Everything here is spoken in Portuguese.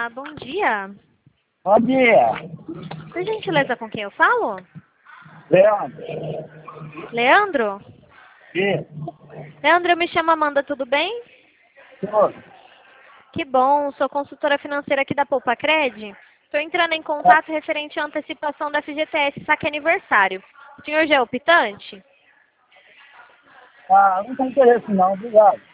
Olá, bom dia. Bom dia, Por gentileza, com quem eu falo? Leandro. Leandro? Sim, Leandro, eu me chamo Amanda, tudo bem? senhor. Que bom, sou consultora financeira aqui da Poupa Cred. Estou entrando em contato referente à antecipação da FGTS Saque Aniversário. O senhor já é optante? Não tem interesse não, obrigado.